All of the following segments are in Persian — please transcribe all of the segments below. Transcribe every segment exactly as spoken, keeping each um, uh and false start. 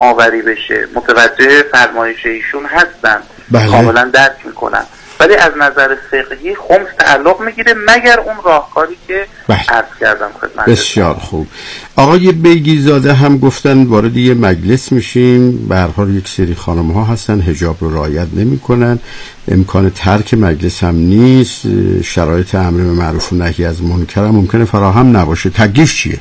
آوری بشه. متوجه فرمایش ایشون هستم، بله. کاملا درک میکنم، ولی از نظر فقهی خمس تعلق میگیره مگر اون راهکاری که عرض کردم خدمت. بسیار خوب. آقای بیگیزاده هم گفتن وارد یه مجلس میشیم، به هر حال یک سری خانم ها هستن حجاب رو رعایت نمیکنن، امکان ترک مجلس هم نیست، شرایط امر به معروف و نهی از منکر هم ممکنه فراهم نباشه، تکلیف چیه؟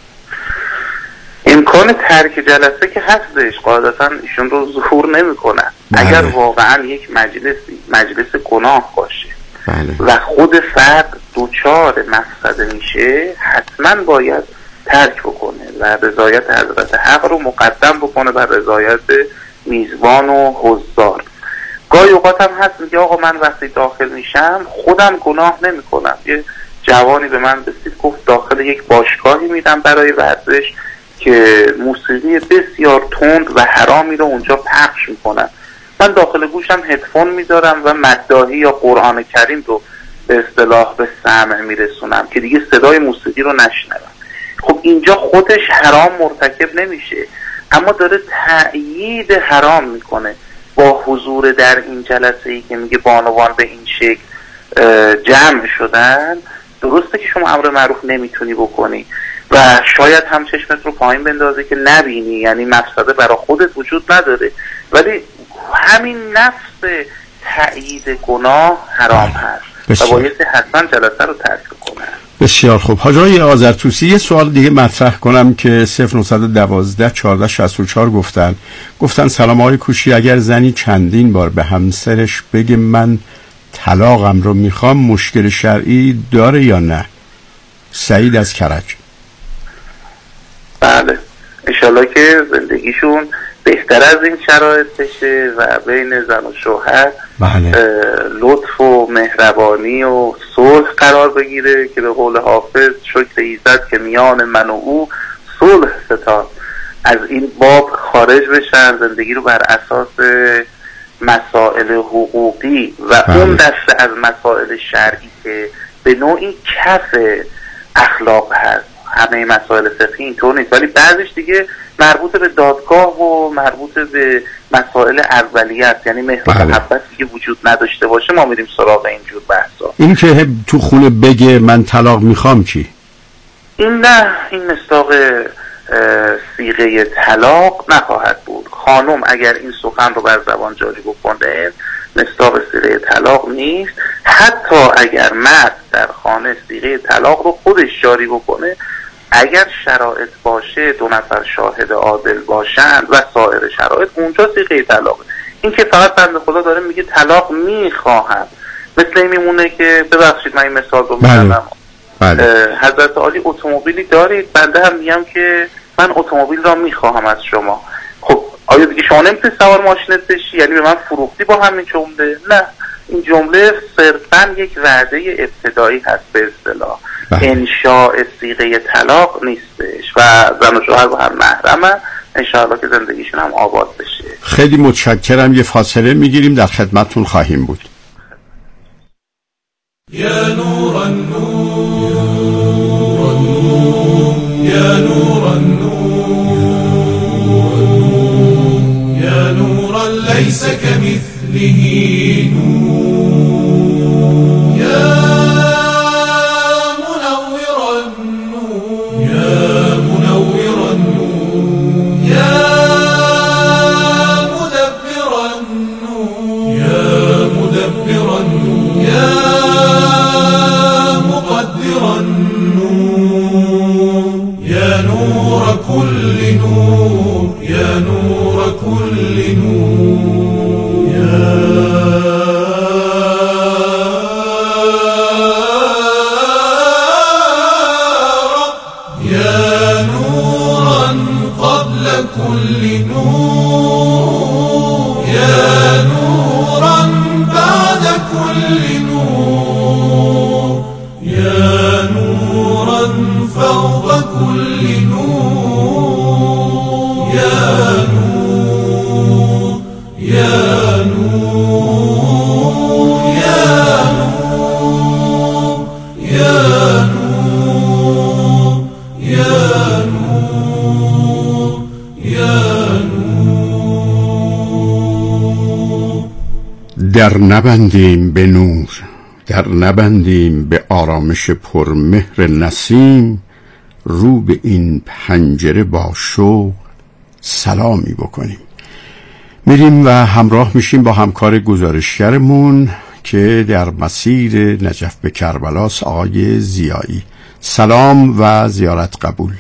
امکان ترک جلسه که هستش، قاعدتا ایشون رو ظهور نمیکنن. بله. اگر واقعا یک مجلسی مجلس گناه باشه بله. و خود فرد دوچار مفسده میشه، حتما باید ترک بکنه و رضایت حضرت حق رو مقدم بکنه بر رضایت میزبان و حضار. گاهی اوقات هم هست میگه آقا من وقتی داخل میشم خودم گناه نمیکنم. یه جوانی به من رسید گفت داخل یک باشگاهی میرم برای ورزش که موسیقی بسیار تند و حرامی رو اونجا پخش میکنن، من داخل گوشم هدفون میذارم و مداحی یا قرآن کریم رو به اصطلاح به سمع میرسونم که دیگه صدای موسیقی رو نشنوم. خب اینجا خودش حرام مرتکب نمیشه، اما داره تأیید حرام میکنه با حضور در این جلسه ای که میگه بانوان به این شکل جمع شدن. درسته که شما امر معروف نمیتونی بکنی و شاید هم چشمت رو پایین بندازه که نبینی، یعنی مفسده برای خودت وجود نداره، ولی همین نفس تأیید گناه حرام هست و باید حتما جلسه رو ترک کنه. بسیار خوب. حاج آقای آذرتوسی یه سوال دیگه مطرح کنم که صفر نهصد و دوازده چهارده شصت و چهار گفتن گفتن سلام آقای کوشی، اگر زنی چندین بار به همسرش بگه من طلاقم رو میخوام، مشکل شرعی داره یا نه؟ سعید از کرج. بله، انشالله که زندگیشون بهتر از این شرایط بشه و بین زن و شوهر بله. لطف و مهربانی و صلح قرار بگیره که به قول حافظ شکر ایزد که میان من و او صلح ستاد. از این باب خارج بشن، زندگی رو بر اساس مسائل حقوقی و بله. اون دسته از مسائل شرعی که به نوعی کف اخلاق هست. همه مسائل فقهی اینطور نیست، ولی بعضیش دیگه مربوط به دادگاه و مربوط به مسائل اولیه است، یعنی مهر و محبت که وجود نداشته باشه ما میریم سراغ اینجور بحثا. این که تو خونه بگه من طلاق میخوام چی؟ این نه، این مصداق صیغه طلاق نخواهد بود. خانم اگر این سخن رو بر زبان جاری بکنه مصداق صیغه طلاق نیست. حتی اگر مرد در خانه صیغه طلاق رو خودش جاری بکنه، اگر شرایط باشه، دو نفر شاهد عادل باشند و سایر شرایط، اونجا صیغه طلاق. این که فقط بنده خدا داره میگه طلاق میخواهم، مثل این میمونه که ببخشید من این مثال رو میزنم، بله. حضرت عالی اتومبیلی دارید، بنده هم میگم که من اتومبیل را میخواهم از شما. خب آیا دیگه شما نمیتونی سوار ماشینت بشی؟ یعنی به من فروختی با همین جمله؟ نه، این جمله صرفا یک وعده ابتدایی هست به اصطلاح، انشاء صیغه طلاق نیستش و زن و شوهر با هم محرمن، انشاءالله که زندگیشون هم آباد بشه. خیلی متشکرم. یه فاصله میگیریم، در خدمتتون خواهیم بود. یا نور النور یا نور النور یا نور لیس کمثله نور یا كل نور يا نور كل نور يا رب يا نورا قبل كل نور يا نورا بعد كل نور يا نورا فوق كل نور يا نور يا نور يا نور يا نور يا نور يا نور در نبندیم به نور، در نبندیم به آرامش پرمهر نسیم، رو به این پنجره با شوق سلامی بکنیم. میریم و همراه میشیم با همکار گزارشگرمون که در مسیر نجف به کربلاس، آقای ضیایی. سلام و زیارت قبول.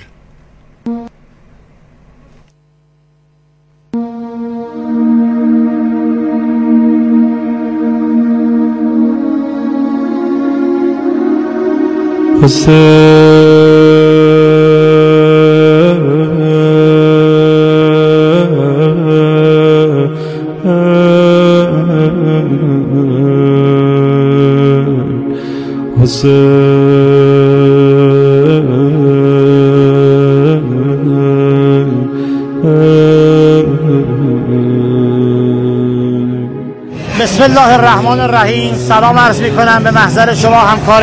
بسم الله الرحمن الرحیم. سلام عرض می کنم به محضر شما همکار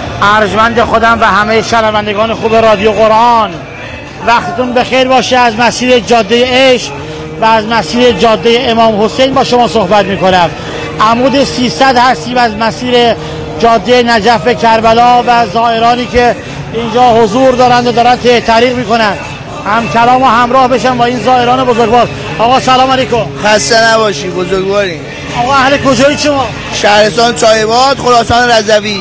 ارجمند خودم و همه شنوندگان خوب رادیو قرآن. وقتتون بخیر باشه. از مسیر جاده عشق و از مسیر جاده امام حسین با شما صحبت می کنم. عمود سیصد هستیم از مسیر جاده نجف کربلا و زائرانی که اینجا حضور دارند و دارند طریق میکنند هم کلام و همراه بشن با این زائران بزرگوار. آقا سلام علیکم. خسته نباشی بزرگواری. آقا اهل کجایی شما؟ شهرستان طایبات، خراسان رضوی.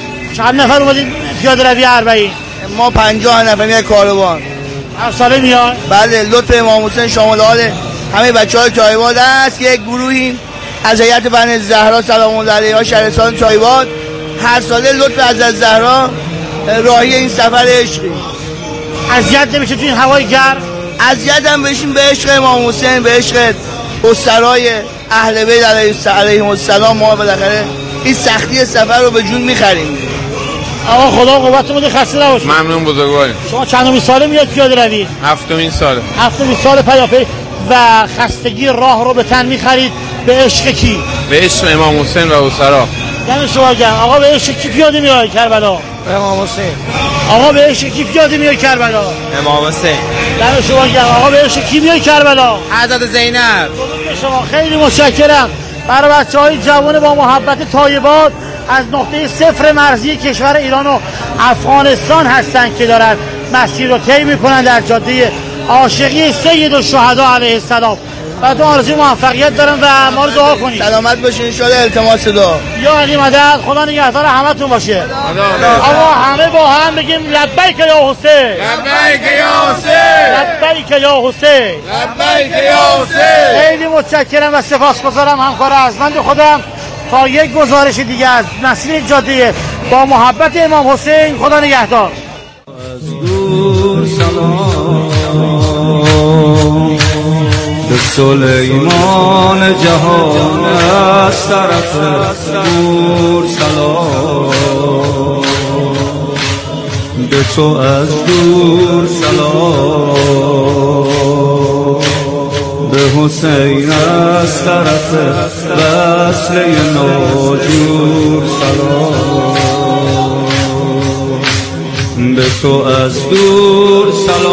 چند نفر اومدید پیاده روی اربعین؟ ما پنجاه نفر میاد کاروان. هر ساله میاد؟ بله، لطف امام حسین شامل حال همه بچه‌های طایبات است که یک گروهیم از هیئت بنی زهرا سلام الله علیها شهرستان طایبات. هر ساله لطف از زهرا راهی این سفر عشقی. اذیت نمیشه تو این هوای گرم؟ اذیت هم بشیم به عشق امام حسین، به عشق اسرای اهل بیت علیهم السلام. ما بالاخره این سختی سفر رو به جون میخریم. آقا خدا قوتتون بده، خسته نباشید. ممنون بزرگواری. شما چندمین ساله میاد پیاده روی؟ هفتمین ساله. هفتمین سال پیاپی. و خستگی راه رو به تن میخرید به عشق کی؟ به عشق امام حسین و اسرا. دم شما گرم. آقا به عشق کی پیاده میاد کربلا؟ امام حسین. آقا به عشق کی پیاده میاد کربلا؟ امام حسین. دم شما گرم. آقا به عشق کی میاد کربلا؟ حضرت زینب. درود به شما. خیلی متشکرم. برای بچه‌های جوان با محبت طایبات از نقطه صفر مرزی کشور ایران و افغانستان هستند که دارن مسیر رو طی میکنن در جاده عاشقی سید الشهدا علیه السلام. بعد آرزوی موفقیت دارم و ما رو دعا کنید. سلامت باشین ان شاءالله. التماس دعا. یا علی مدد. خدا نگهدار همتون باشه. آقا همه با هم بگیم لبیک یا حسین. لبیک یا حسین. لبیک یا حسین. لبیک یا حسین. خیلی متشکرم و سپاسگزارم همکار ارجمند خودم. تا یک گزارش دیگه از مسیر جاده با محبت امام حسین. خدا نگهدار. به سلیمان جهان از طرف دور سلام، به تو از دور سلام، به حسین از طرف وصله ناجور سلام، به تو از دور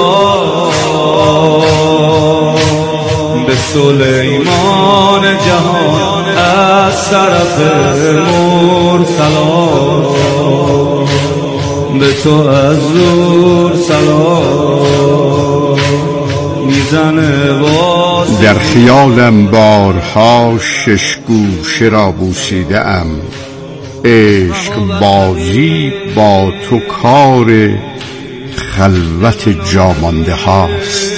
سلام، به سلیمان جهان از طرف مور سلام، به تو از دور سلام میزنه باز. در خیالم بارها شش گوشه را بوسیده ام، عشق بازی با تو کار خلوت جامانده هاست.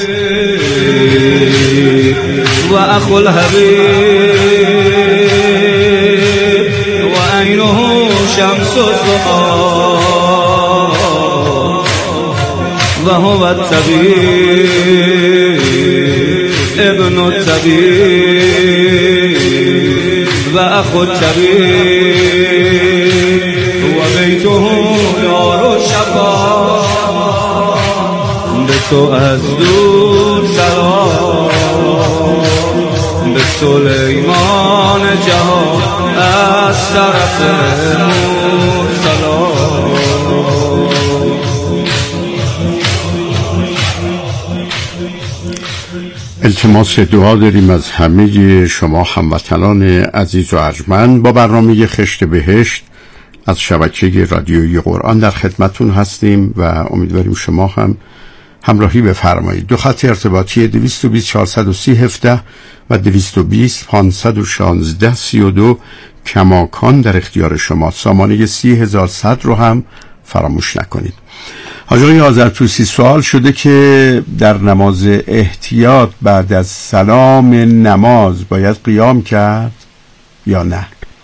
و اخو الحبیب و عینه شمس الضحی و هو الطبیب ابن الطبیب و اخو الطبیب و بیته دار الشفا، به تو از دور سلام، به سلیمان جهان از طرف مور سلام. التماس دعا داریم از همه شما هموطنان عزیز و ارجمند. با برنامه خشت بهشت از شبکه رادیویی قرآن در خدمتون هستیم و امیدواریم شما هم همراهی بفرمایید. دو خط ارتباطی دویست و بیست چهارصد و سی هفده و دویست و بیست پانصد و شانزده سی و دو کماکان در اختیار شما. سامانه سی هزار صد رو هم فراموش نکنید. حاج آقای آذرتوسی، سوال شده که در نماز احتیاط بعد از سلام نماز باید قیام کرد یا نه؟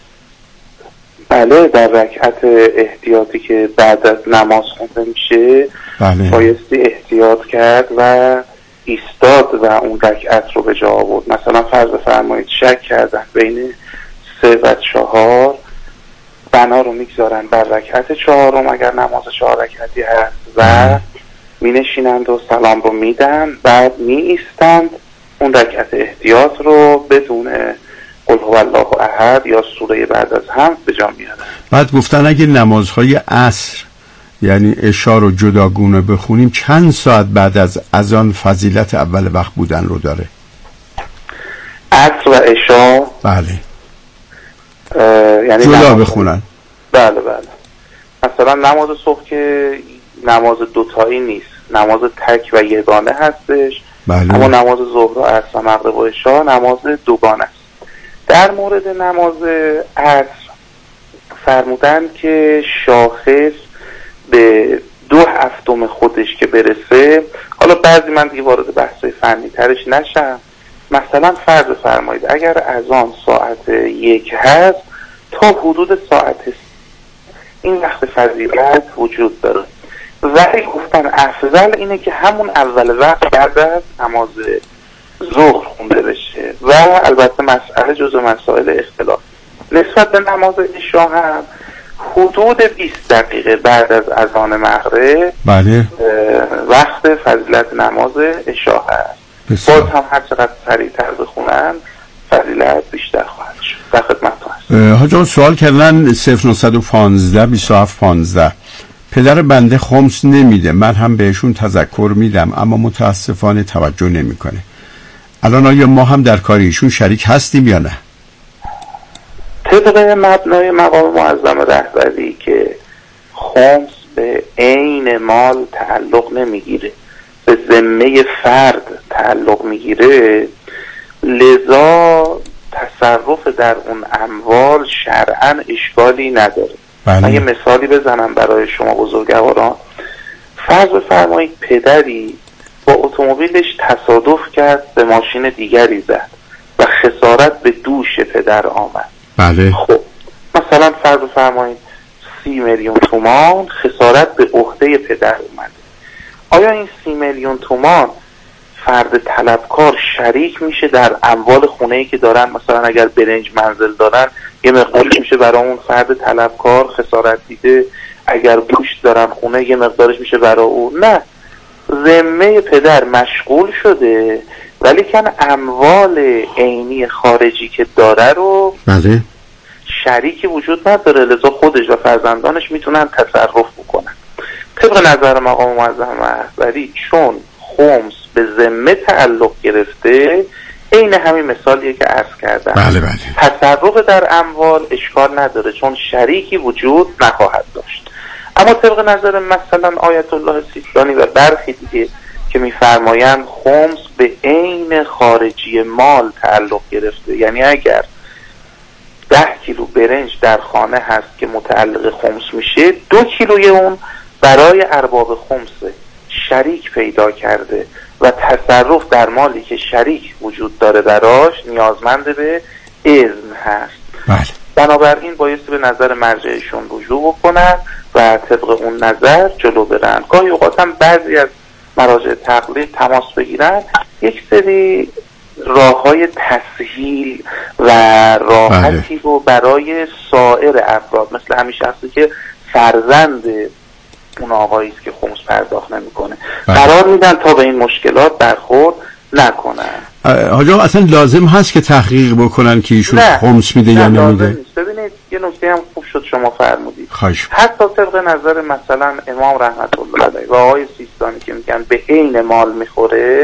بله، در رکعت احتیاطی که بعد از نماز خونده میشه بله. بایستی احتیاط کرد و ایستاد و اون رکعت رو به جا آورد. مثلا فرض بفرمایید شک کردن بین سه و چهار، بنا رو میگذارن بر رکعت چهارم اگر نماز چهار رکعتی هست و می نشینند و سلام رو میدن، بعد می ایستند اون رکعت احتیاط رو بدون قل هو الله احد یا سوره بعد از هم به جا میارن. بعد گفتن اگه نمازهای عصر یعنی عشا رو جداگونه بخونیم چند ساعت بعد از اذان فضیلت اول وقت بودن رو داره؟ عصر و عشا بله یعنی جدا بخونن. بله بله. مثلا نماز صبح که نماز دوتایی نیست، نماز تک و یگانه هستش. بله. اما نماز ظهر و عصر و مغرب و عشا نماز دوگانه است. در مورد نماز عصر فرمودن که شاخص به دو هفتم خودش که برسه، حالا بعضی من دیگه وارد بحث فنی ترش نشم، مثلا فرض فرمایید اگر اذان ساعت یک هست تا حدود ساعت این وقت فضیلت وجود داره، ولی گفتن افضل اینه که همون اول وقت بعد از نماز ظهر خونده بشه و البته مسئله جزو مسائل اختلاف. نسبت به نماز عشا هم حدود بیست دقیقه بعد از اذان مغرب بله وقت فضیلت نماز عشا هست. باز هم هر چقدر سریعتر بخونن فضیلت بیشتر خواهد شد. در خدمتتون هستم. حاجا سوال کردن صفر نه یک پنج بیست و هفت پانزده. پدر بنده خمس نمیده، من هم بهشون تذکر میدم اما متاسفانه توجه نمیکنه. الان آیا ما هم در کار ایشون شریک هستیم یا نه؟ طبق مبنای مقام معظم رهبری که خمس به عین مال تعلق نمیگیره، به ذمه فرد تعلق میگیره، لذا تصرف در اون اموال شرعاً اشکالی نداره. بله. من یه مثالی بزنم برای شما بزرگواران. فرض بفرمایید پدری با اتومبیلش تصادف کرد به ماشین دیگری زد و خسارت به دوش پدر آمد. بله. خب مثلا فرض بفرمایید سی میلیون تومان خسارت به عهده پدر اومده. آیا این سی میلیون تومان فرد طلبکار شریک میشه در اموال خونه‌ای که دارن؟ مثلا اگر برنج منزل دارن یه مقدارش میشه برای اون فرد طلبکار خسارت دیده، اگر گوشت دارن خونه یه مقدارش میشه برای اون. نه، ذمه پدر مشغول شده ولی کن اموال عینی خارجی که داره رو بله شریکی وجود نداره، لذا خودش و فرزندانش میتونن تصرف بکنن. طبق نظر مقام معظم رهبری چون خمس به ذمه تعلق گرفته، این همین مثالیه که عرض کردم. بله بله. تصرف در اموال اشکال نداره چون شریکی وجود نخواهد داشت. اما طبق نظر مثلا آیت الله سیستانی و برخی دیگه که میفرمایند خمس به عین خارجی مال تعلق گرفته، یعنی اگر ده کیلو برنج در خانه هست که متعلق خمس میشه، دو کیلوی اون برای ارباب خمسه، شریک پیدا کرده و تصرف در مالی که شریک وجود داره براش نیازمند به اذن هست. بله. بنابراین بایستی به نظر مرجعشون رجوع بکنن و طبق اون نظر جلو برن. گاهی اوقات هم بعضی از مراجع تقلید تماس بگیرن، یک سری راه های تسهیل و راحتی رو برای سایر افراد مثل همین شخصی که فرزند اون آقایی است که خمس پرداخت نمیکنه قرار میدن تا به این مشکلات برخورد نکنن. حاجا اصلا لازم هست که تحقیق بکنن که ایشون خمس میده یا نمیده؟ ببینید یه نکته هم خوب شد شما فرمودید. خواهش. حتی طبق نظر مثلا امام رحمت الله علیه و آقای سیستانی که میگن به عین مال میخوره،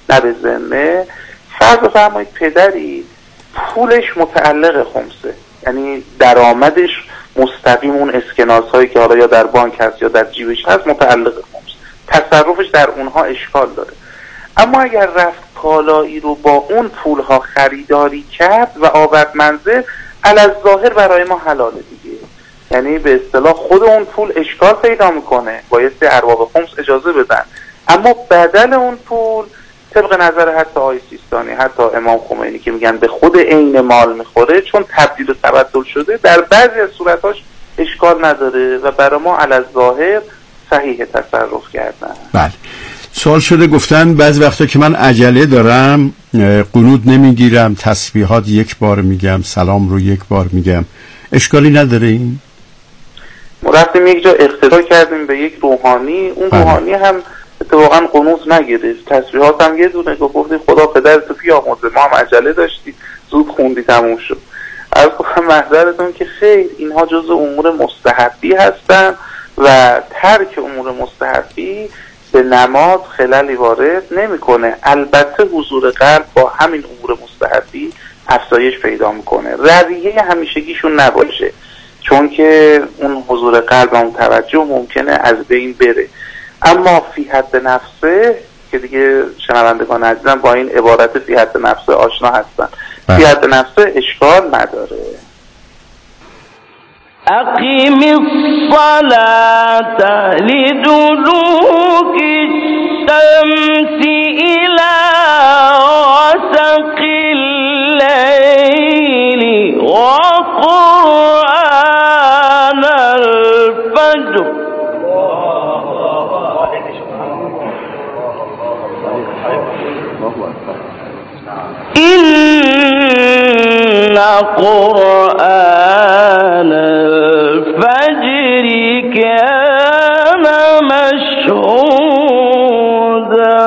نه به ذمه. فرض بفرمایید پدری پولش متعلق خمسه، یعنی درآمدش مستقیم اون اسکناس هایی که حالا یا در بانک هست یا در جیبش هست متعلق خمس، تصرفش در اونها اشکال داره. اما اگر رفت کالایی رو با اون پولها خریداری کرد و آورد منزل، الظاهر برای ما حلاله دیگه، یعنی به اصطلاح خود اون پول اشکال پیدا میکنه، بایستی ارباب خمس اجازه بدن، اما بدل اون پول طبق نظر حتی آقای سیستانی، حتی امام خمینی که میگن به خود عین مال میخوره، چون تبدیل و تبدل شده در بعضی از صورتاش اشکال نداره و برای ما الظاهر صحیح تصرف کردن. بله. سوال شده گفتن بعضی وقتا که من عجله دارم قنوت نمیگیرم، تسبیحات یک بار میگم، سلام رو یک بار میگم، اشکالی نداره این؟ ما رفتیم یک جا اقتدا کردیم به یک روحانی، اون بله. روحانی هم اتفاقا قنوت نگرفت، تسبیحات هم یه دونه گفتیم خدا پدر تو بیامرزه، ما هم عجله داشتیم زود خوندی تموم شد. از گفتم محضرتون که خیر، اینها جزء امور مستحبی هستن و ترک امور مستحبی به نماز خللی وارد نمیکنه. البته حضور قلب با همین امور مستحبی افزایش پیدا میکنه، رویه همیشگیشون نباشه، چون که اون حضور قلب و اون توجه ممکنه از بین بره. اما فی حد نفسه که دیگه شنوندگان عزیزم با این عبارت فی حد نفسه آشنا هستن، فی حد نفسه اشکال نداره. اقیم الصلاة لدلوک الشمس الى غسق الليل وقرآن الفجر إن قرآن الفجر كان مشهودا.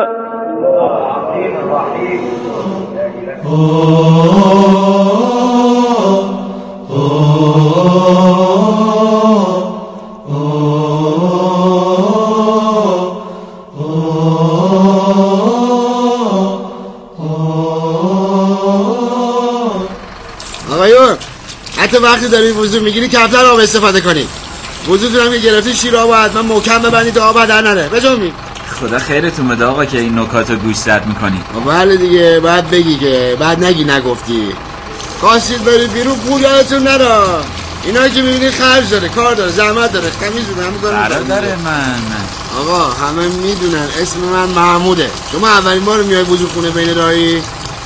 آقایون حتی وقتی دارید وضو میگیری کمتر آب استفاده کنید. وضوتون هم که گرفتید شیر آب حتما محکم ببندید تا آب هدر نره. بجنبید. خدا خیرتون بده آقا که این نکاتو گوش زد میکنید. بله دیگه، بعد بگی که بعد نگی نگفتی. خواستید برید بیرون پول یادتون نره. اینا که میبینید خرج داره، کار داره، زحمت داره، تمیز بوده، همه کارو میکنه. برادر من آقا همه میدونن اسم من محموده. شما اولین بار میای وضو خونه بین راهی؟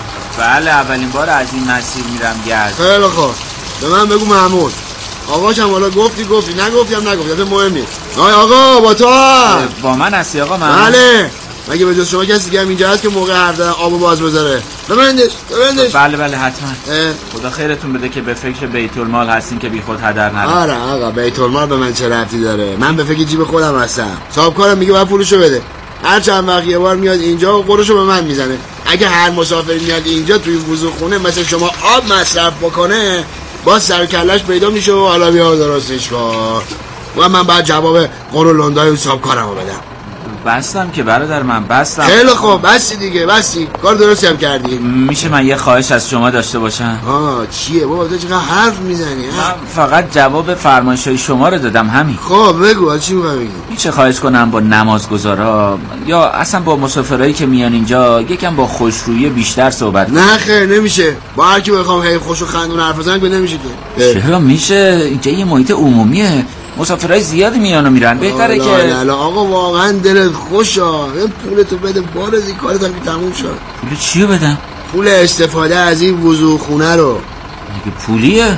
بله اولین بار از این مسیر میرم گرد. خیلی خوب، به من بگو محمود. آقاشم حالا گفتی گفتی نگفتی هم نگفتی، مهم نیست. آقا آقا با تو با من هستی آقا من؟ بله. مگه به جز شما کسی دیگه هم اینجا هست که موقع حرف زدن آبو باز بذاره؟ ببندش ببندش. بله بله حتما. خدا خیرتون بده که به فکر بیت المال هستین که بی خود هدر نره. آره آقا بیت المال به من چه ربطی داره؟ من به فکر جیب خودم هستم. صاحبکارم میگه باید پولشو بده. هر چند وقت یه بار میاد اینجا و قروشو به من میزنه. اگه هر مسافری میاد اینجا توی وضو خونه مثل شما آب مصرف بکنه، باز سر کلش پیدا میشه و حالا بیا درستش کن. و من بعد جواب قرو لندای و صاحبکارمو بدم. بستم که برادر من بستم. خیلی خوب بستی دیگه، بستی کار درستی هم کردی. میشه من یه خواهش از شما داشته باشم؟ آه چیه بابا تو چقدر حرف میزنی؟ من فقط جواب فرمایش‌های شما رو دادم همین. خب بگو چی می‌خوای بگی؟ میشه خواهش کنم با نمازگزارا یا اصلا با مسافرایی که میان اینجا یکم با خوشرویی بیشتر صحبت کنم؟ نه خیر نمیشه. با هر کی بخوام هی خوش و خندون حرف بزنم که نمیشه که. چرا میشه؟ اینجا یه محیط عمومیه، مسافرای زیادی میان و میرن، بهتره که نه آقا واقعا دلت خوشه. این پولتو بده بارزی کارت هم تموم شد. پول چیو بدم؟ پول استفاده از این وضو خونه رو. مگه پولیه؟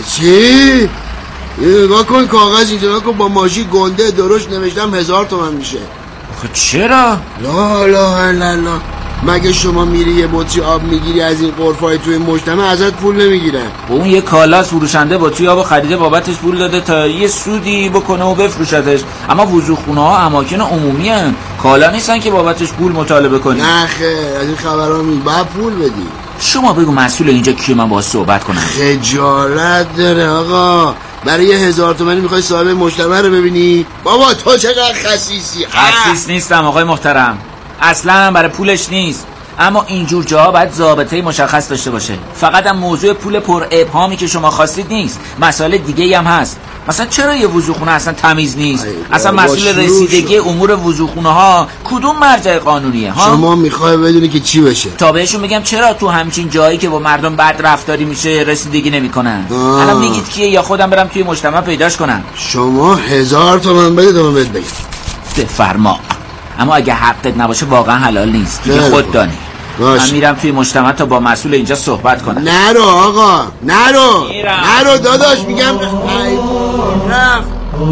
چی؟ نگاه کن کاغذ اینجا، نگاه کن با ماژی گنده درشت نوشتم هزار تومن میشه. خب چرا؟ لا لا لا لا. مگه شما میری یه بطری آب میگیری از این قرفای توی مجتمع ازت پول نمیگیرن؟ با اون یه کالا فروشنده بطری آب خریده بابتش پول داده تا یه سودی بکنه و بفروشتش. اما وضوخونه ها اماکن عمومی هن، کالا نیستن که بابتش پول مطالبه کنی. نه خیر از این خبرها می باید پول بدی. شما بگو مسئول اینجا کیه من باهاش صحبت کنم؟ خجالت داره آقا. برای یه هزار تومانی میخوای صاحب مجتمع رو ببینی؟ بابا تو چقدر خسیسی. خسیس نیستم آقای محترم، اصلا برای پولش نیست. اما اینجور جاها باید ضابطه مشخص داشته باشه. فقط هم موضوع پول پر ابهامی که شما خواستید نیست، مسائل دیگه هم هست. مثلا چرا یه وضوخونه اصلا تمیز نیست؟ اصلا مسئول رسیدگی امور وضوخونه ها کدوم مرجع قانونیه ها؟ شما میخوای بدونی که چی بشه؟ تا بهشون بگم چرا تو همچین جایی که با مردم بد رفتاری میشه رسیدگی نمیکنن؟ الان میگید کیه یا خودم برم توی مجتمع پیداش کنم؟ شما هزار تومن بده تا من بهت بگم. بفرما. اما اگه حقت نباشه واقعا حلال نیست دیگه، خود دانی. من میرم توی مجتمع تا با مسئول اینجا صحبت کنم. نرو آقا، نرو نرو داداش، میگم رفت.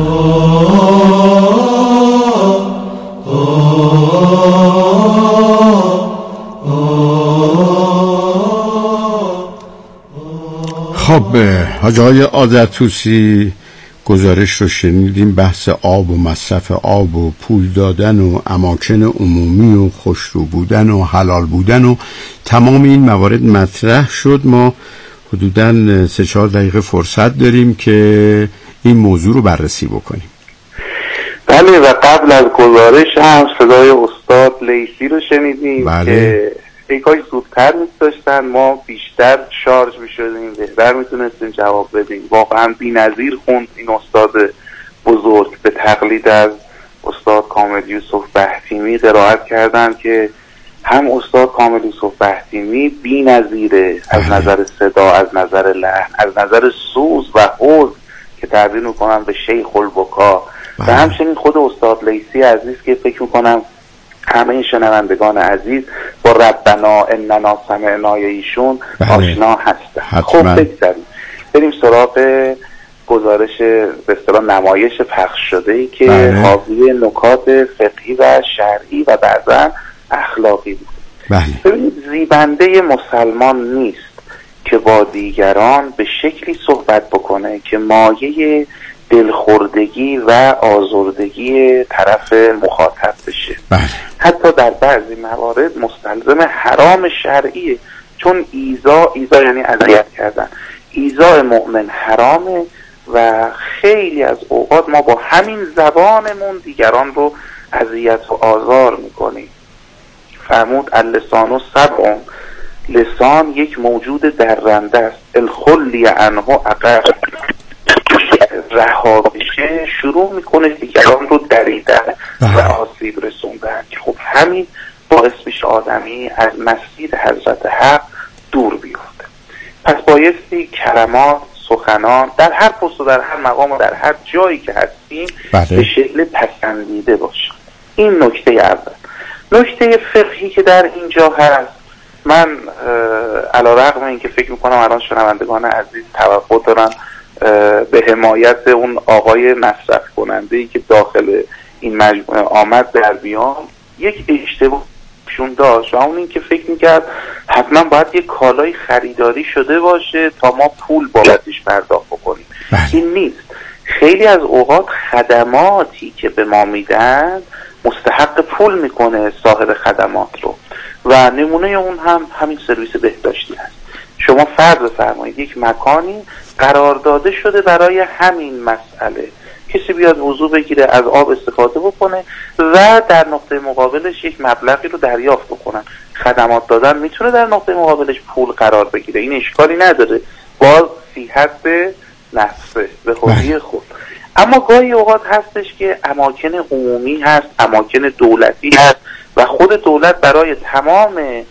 خب حاج آقای آذرتوسی گزارش رو شنیدیم. بحث آب و مصرف آب و پول دادن و اماکن عمومی و خوشرو بودن و حلال بودن و تمام این موارد مطرح شد. ما حدوداً سه چهار دقیقه فرصت داریم که این موضوع رو بررسی بکنیم. بله، و قبل از گزارش هم صدای استاد لیثی رو شنیدیم. بله. که ای کاش زودتر می‌داشتن، ما بیشتر شارژ می‌شدیم، بهتر میتونستیم جواب بدیم. واقعا بی‌نظیر خوند این استاد بزرگ، به تقلید از استاد کامل یوسف بهتیمی قرائت کردن که هم استاد کامل یوسف بهتیمی بی‌نظیره از نظر صدا، از نظر لحن، از نظر سوز و حوض که تعبیر میکنن به شیخ البکا، و همچنین خود استاد لیثی عزیز که فکر میکنم همه شنوندگان عزیز با ربنا اننا سمعنا ایشون آشنا هستن. خب بگذاریم بریم سراغ گزارش به اصطلاح نمایش پخش شده ای که حاوی نکات فقهی و شرعی و بعضا اخلاقی بود. ببینید، زیبنده مسلمان نیست که با دیگران به شکلی صحبت بکنه که مایه دلخوردگی و آزردگی طرف مخاطب بشه. بله. حتی در بعضی موارد مستلزم حرام شرعیه، چون ایذا ایذا یعنی اذیت کردن، ایذاء مؤمن حرامه و خیلی از اوقات ما با همین زبانمون دیگران رو اذیت و آزار میکنیم. فرمود اللسان و سبعون، لسان یک موجود درنده است، الخلی عنه عقر، رها بشه شروع میکنه دیگران رو دریدن و آسیب رسوندن که خب همین باعث میشه آدمی از مسیر حضرت حق دور بیفته. پس بایستی کلمات، سخنان در هر پست و در هر مقام و در هر جایی که هستیم بله. به شکل پسندیده باشه. این نکته اول. نکته فقهی که در اینجا هست، من علیرغم اینکه فکر میکنم الان شنوندگان عزیز توقع دارن به حمایت اون آقای مصرف کننده‌ای که داخل این مجموعه آمد در بیان، یک اشتباهشون داشت و اون این که فکر میکرد حتما باید یک کالای خریداری شده باشه تا ما پول بابتش پرداخت بکنیم. این نیست. خیلی از اوقات خدماتی که به ما میدن مستحق پول میکنه صاحب خدمات رو، و نمونه اون هم همین سرویس بهداشتی هست. شما فرض بفرمایید یک مکانی قرار داده شده برای همین مسئله، کسی بیاد وضو بگیره، از آب استفاده بکنه و در نقطه مقابلش یک مبلغی رو دریافت بکنن. خدمات دادن میتونه در نقطه مقابلش پول قرار بگیره، این اشکالی نداره، باز صحت به نفسه، به خودی خود. اما گاهی اوقات هستش که اماکن عمومی هست، اماکن دولتی هست و خود دولت برای تمام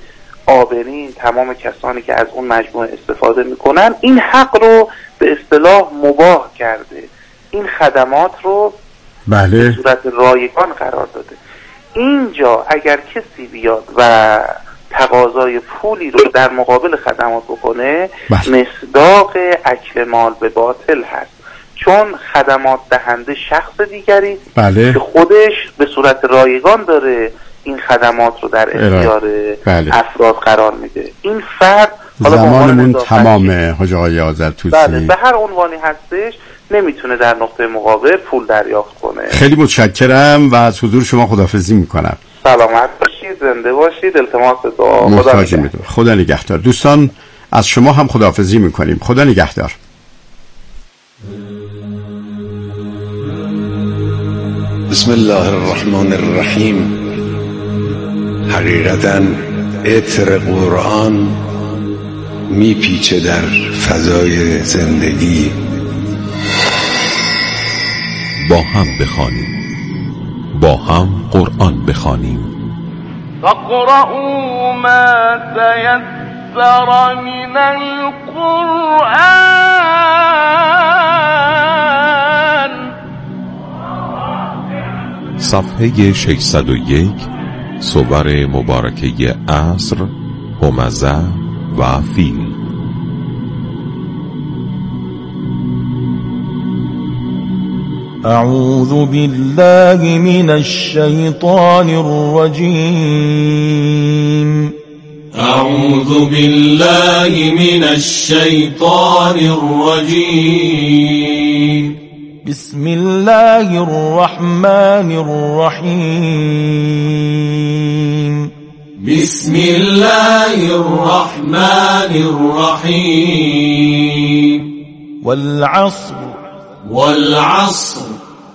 آبرین، تمام کسانی که از اون مجموعه استفاده میکنن این حق رو به اصطلاح مباح کرده، این خدمات رو بله. به صورت رایگان قرار داده. اینجا اگر کسی بیاد و تقاضای پولی رو در مقابل خدمات بکنه بله. مصداق اکل مال به باطل هست، چون خدمات دهنده شخص دیگری بله. که خودش به صورت رایگان داره این خدمات رو در اختیار بله. افراد قرار میده. این فرد زمانمون تمامه حاج آقای آذرتوسی، بله به هر عنوانی هستش نمیتونه در نقطه مقابل پول دریافت کنه. خیلی متشکرم و از حضور شما خداحافظی میکنم. سلامت باشید، زنده باشید، التماس دعا. محتاج میدونم. خدا نگهدار. دوستان از شما هم خداحافظی میکنیم. خدا نگهدار. بسم الله الرحمن الرحیم. حقیقتاً عطر قرآن میپیچه در فضای زندگی. با هم بخوانیم، با هم قرآن بخوانیم. فاقرؤوا ما تيسر من القرآن. صفحه ششصد و یک، صور مبارکه عصر، همزه و فیل. أعوذ بالله من الشيطان الرجيم. أعوذ بالله من الشيطان الرجيم. بسم الله الرحمن الرحيم. بسم الله الرحمن الرحيم. والعصر والعصر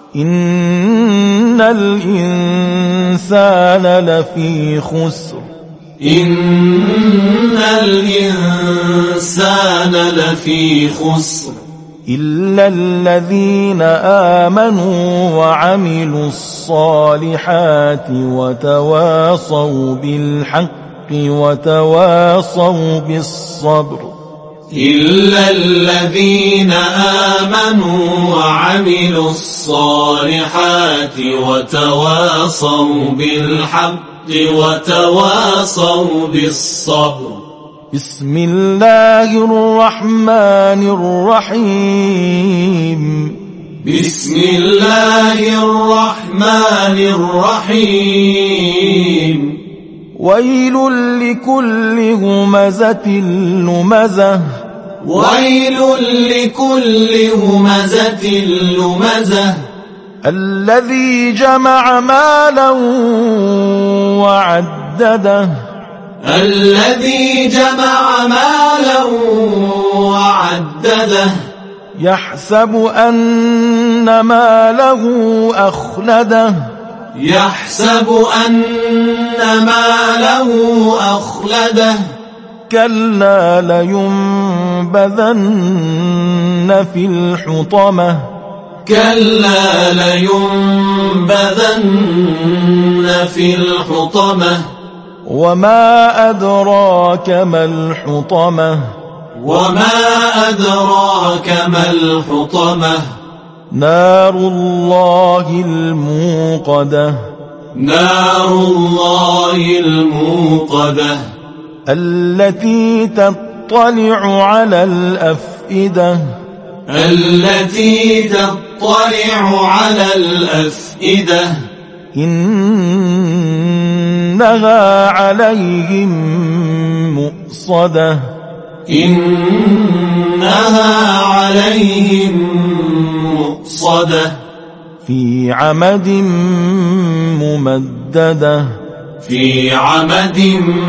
إن الإنسان لفي خسر. إن الإنسان لفي خسر إلا الذين آمنوا وعملوا الصالحات وتواصوا بالحق وتواصوا بالصبر. إلا الذين آمنوا وعملوا الصالحات وتواصوا بالحق وتواصوا بالصبر. بسم الله الرحمن الرحيم. بسم الله الرحمن الرحيم. ويل لكل همزة لمزة. ويل لكل همزة لمزة. الذي جمع مالا وعدده. الذي جمع مالا وعدده. يحسب أن ماله أخلده. يحسب أن ماله أخلده. كلا لينبذن في الحطمة. كلا لينبذن في الحطمة. وما أدراك ما الحطمة. وما أدراك ما الحطمة. نار الله الموقدة. نار الله الموقدة. التي تطلع على الأفئدة. التي تطلع على الأفئدة. إنها عليهم مؤصدة. إنها عليهم مؤصدة. في عمد ممددة. في عمد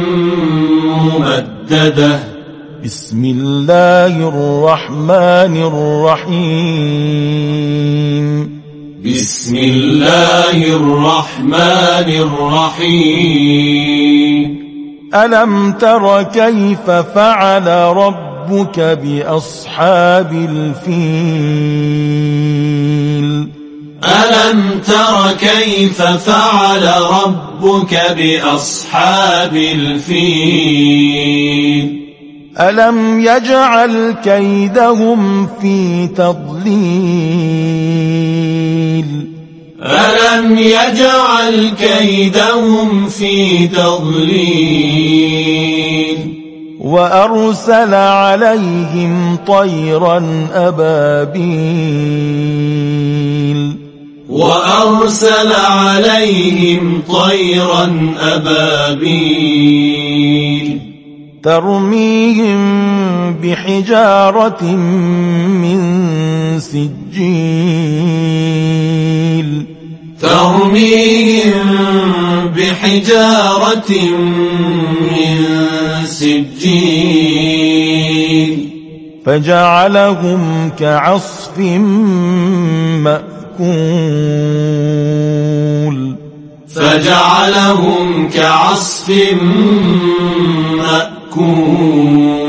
ممددة. بسم الله الرحمن الرحيم. بسم الله الرحمن الرحيم. ألم تر كيف فعل ربك بأصحاب الفيل. ألم تر كيف فعل ربك بأصحاب الفيل. ألم يجعل كيدهم في تضليل. ألم يجعل كيدهم في تضليل. وأرسل عليهم طيرا أبابيل. وأرسل عليهم طيرا أبابيل. ترميهم بحجارة من سجيل. ترميهم بحجارة من سجيل. فجعلهم كعصف مأكول. فجعلهم كعصف مأكول.